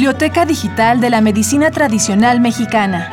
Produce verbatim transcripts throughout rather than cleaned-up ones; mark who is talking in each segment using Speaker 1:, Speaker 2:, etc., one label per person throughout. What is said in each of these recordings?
Speaker 1: Biblioteca Digital de la Medicina Tradicional Mexicana.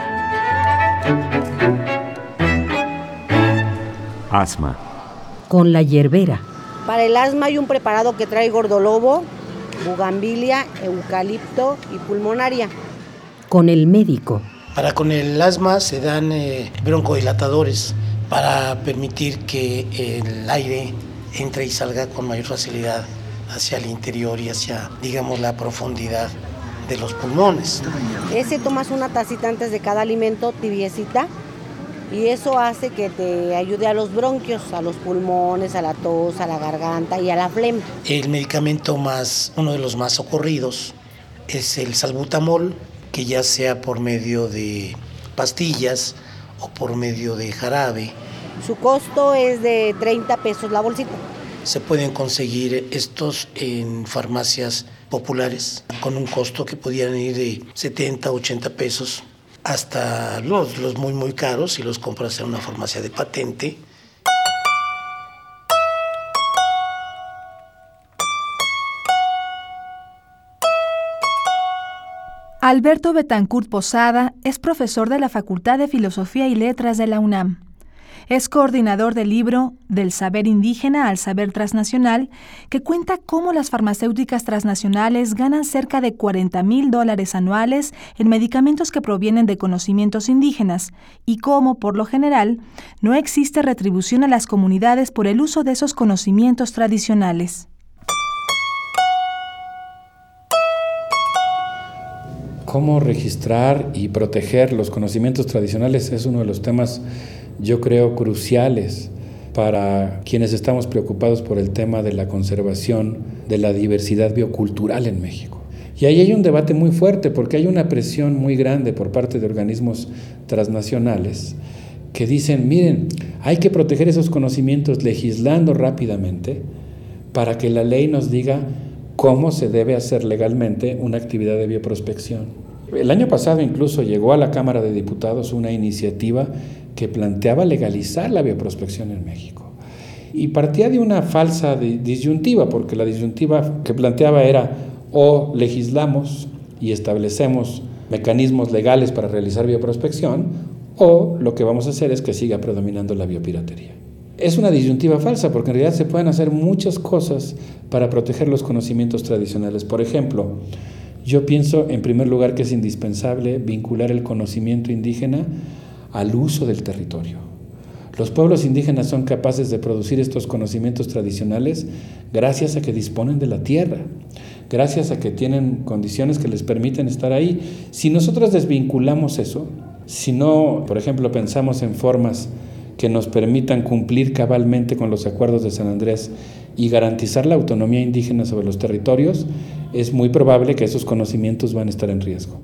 Speaker 2: Asma.
Speaker 3: Con la hierbera.
Speaker 4: Para el asma hay un preparado que trae gordolobo, bugambilia, eucalipto y pulmonaria.
Speaker 3: Con el médico.
Speaker 5: Para con el asma se dan eh, broncodilatadores para permitir que el aire entre y salga con mayor facilidad hacia el interior y hacia, digamos, la profundidad de los pulmones.
Speaker 4: Ese tomas una tacita antes de cada alimento, tibiecita, y eso hace que te ayude a los bronquios, a los pulmones, a la tos, a la garganta y a la flema.
Speaker 5: El medicamento más, uno de los más socorridos, es el salbutamol, que ya sea por medio de pastillas o por medio de jarabe.
Speaker 4: Su costo es de treinta pesos la bolsita.
Speaker 5: Se pueden conseguir estos en farmacias populares con un costo que pudieran ir de setenta, ochenta pesos hasta los, los muy muy caros si los compras en una farmacia de patente.
Speaker 1: Alberto Betancourt Posada es profesor de la Facultad de Filosofía y Letras de la UNAM. Es coordinador del libro Del saber indígena al saber transnacional, que cuenta cómo las farmacéuticas transnacionales ganan cerca de cuarenta mil dólares anuales en medicamentos que provienen de conocimientos indígenas y cómo, por lo general, no existe retribución a las comunidades por el uso de esos conocimientos tradicionales.
Speaker 6: Cómo registrar y proteger los conocimientos tradicionales es uno de los temas, yo creo, cruciales para quienes estamos preocupados por el tema de la conservación de la diversidad biocultural en México. Y ahí hay un debate muy fuerte porque hay una presión muy grande por parte de organismos transnacionales que dicen, miren, hay que proteger esos conocimientos legislando rápidamente para que la ley nos diga cómo se debe hacer legalmente una actividad de bioprospección. El año pasado incluso llegó a la Cámara de Diputados una iniciativa que planteaba legalizar la bioprospección en México. Y partía de una falsa disyuntiva, porque la disyuntiva que planteaba era o legislamos y establecemos mecanismos legales para realizar bioprospección, o lo que vamos a hacer es que siga predominando la biopiratería. Es una disyuntiva falsa, porque en realidad se pueden hacer muchas cosas para proteger los conocimientos tradicionales. Por ejemplo, yo pienso en primer lugar que es indispensable vincular el conocimiento indígena al uso del territorio. Los pueblos indígenas son capaces de producir estos conocimientos tradicionales gracias a que disponen de la tierra, gracias a que tienen condiciones que les permiten estar ahí. Si nosotros desvinculamos eso, si no, por ejemplo, pensamos en formas que nos permitan cumplir cabalmente con los acuerdos de San Andrés y garantizar la autonomía indígena sobre los territorios, es muy probable que esos conocimientos van a estar en riesgo.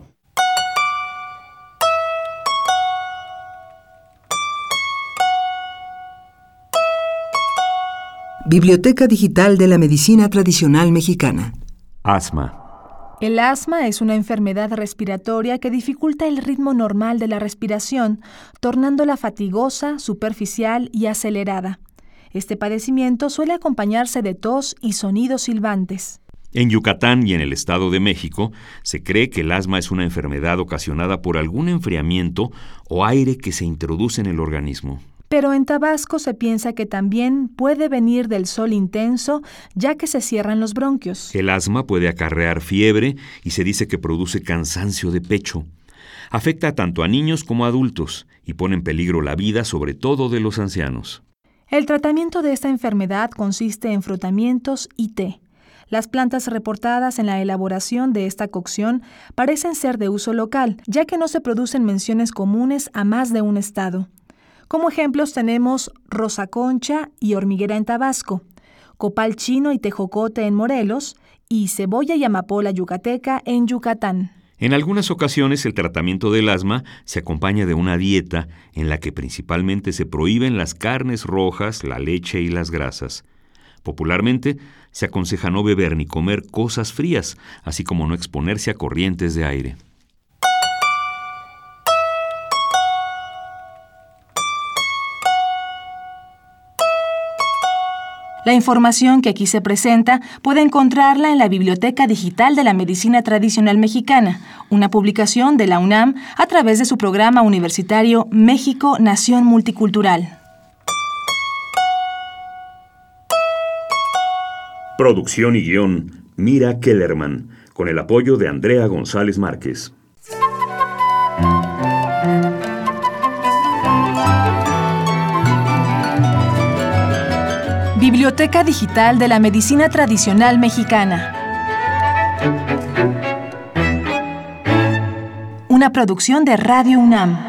Speaker 7: Biblioteca Digital de la Medicina Tradicional Mexicana.
Speaker 2: Asma.
Speaker 1: El asma es una enfermedad respiratoria que dificulta el ritmo normal de la respiración, tornándola fatigosa, superficial y acelerada. Este padecimiento suele acompañarse de tos y sonidos silbantes.
Speaker 2: En Yucatán y en el Estado de México, se cree que el asma es una enfermedad ocasionada por algún enfriamiento o aire que se introduce en el organismo.
Speaker 1: Pero en Tabasco se piensa que también puede venir del sol intenso, ya que se cierran los bronquios.
Speaker 2: El asma puede acarrear fiebre y se dice que produce cansancio de pecho. Afecta tanto a niños como a adultos y pone en peligro la vida, sobre todo de los ancianos.
Speaker 1: El tratamiento de esta enfermedad consiste en frotamientos y té. Las plantas reportadas en la elaboración de esta cocción parecen ser de uso local, ya que no se producen menciones comunes a más de un estado. Como ejemplos tenemos rosa concha y hormiguera en Tabasco, copal chino y tejocote en Morelos y cebolla y amapola yucateca en Yucatán.
Speaker 2: En algunas ocasiones el tratamiento del asma se acompaña de una dieta en la que principalmente se prohíben las carnes rojas, la leche y las grasas. Popularmente se aconseja no beber ni comer cosas frías, así como no exponerse a corrientes de aire.
Speaker 1: La información que aquí se presenta puede encontrarla en la Biblioteca Digital de la Medicina Tradicional Mexicana, una publicación de la UNAM a través de su programa universitario México Nación Multicultural.
Speaker 2: Producción y guión, Mira Kellerman, con el apoyo de Andrea González Márquez.
Speaker 1: Biblioteca Digital de la Medicina Tradicional Mexicana. Una producción de Radio UNAM.